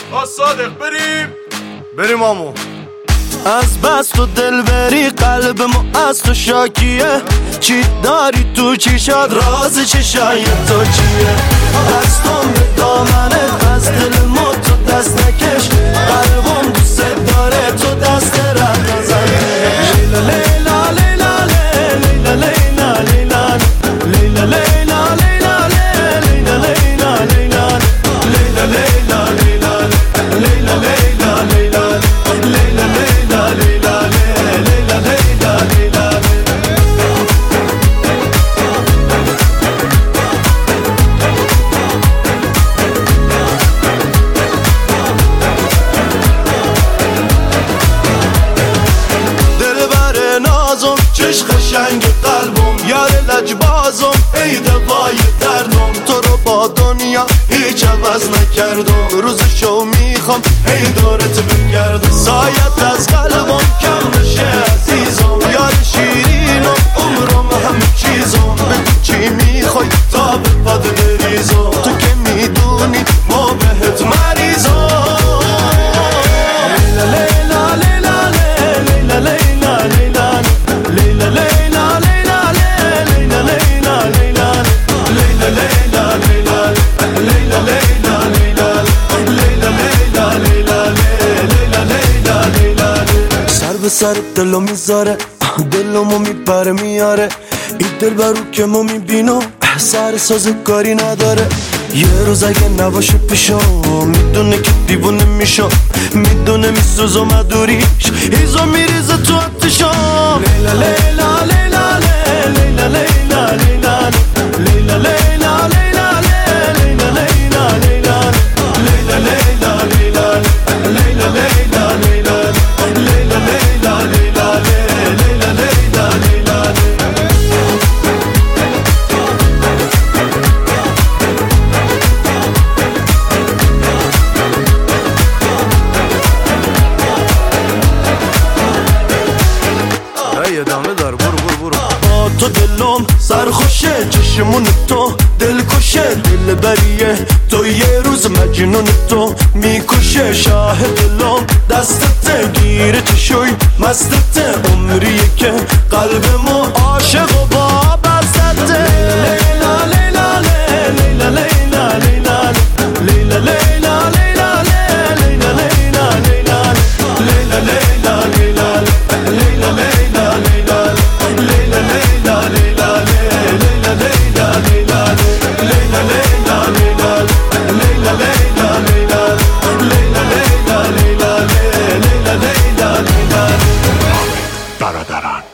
صادق بریم آمو. از بس تو دل بری قلب ما از تو شاکیه، چی داری تو چشات راز چشای تو چیه؟ دستم به دامنت از دل ما تو دست نکش، قلبم دوست داره تو دست رد نزنش. لیلا لیلا لیلا لیلا لیلا لیلا لیلا لیلا لیلا لیلا لیلا لیلا لیلا لیلا لیلا لیلا چش قشنگ قلبم یار لجبازم، ای دوای دردم تو رو با دنیا هیچ عوض نکردم. روزشو میخوام هی دورت بگردم، سایت از قلبم کم نشه عزیزم. یار شیرینم عمرم همه چیزم، بگو چی میخوای تا به پاد بریزم. تو که میدونی ما بهت مریضم. لیلا لیلا لیلا لیلا لیلا لیلا لیلا لیلا لیلا لیلا. سر به سر دلو میذاره، دلمو میپره میاره، این دل برو که ما میبینم سر سازگاری نداره. یه روز اگه نباشه پیشم میدونه که دیوونه میشم، میدونه میسوزم مدوریش هیزو میریزه تو آتشم. لیلا لیلا لیلا لیلا لیلا لیلا لیلا لیلا لیلا لیلا لیلا لیلا لیلا لیلا ادامه دار. برو با تو دلم سرخوشه، چشمون تو دلکشه، دل بریه تو یه روز مجنون تو میکشه. شاه دلم دستت گیره چشوی مستت، عمریه که قلبمو عاشق و با بزدته. لیلا لیلا لیلا لیلا لیلا لیلا لیلا لیلا لیلا لیلا لیلا لیلا برادران.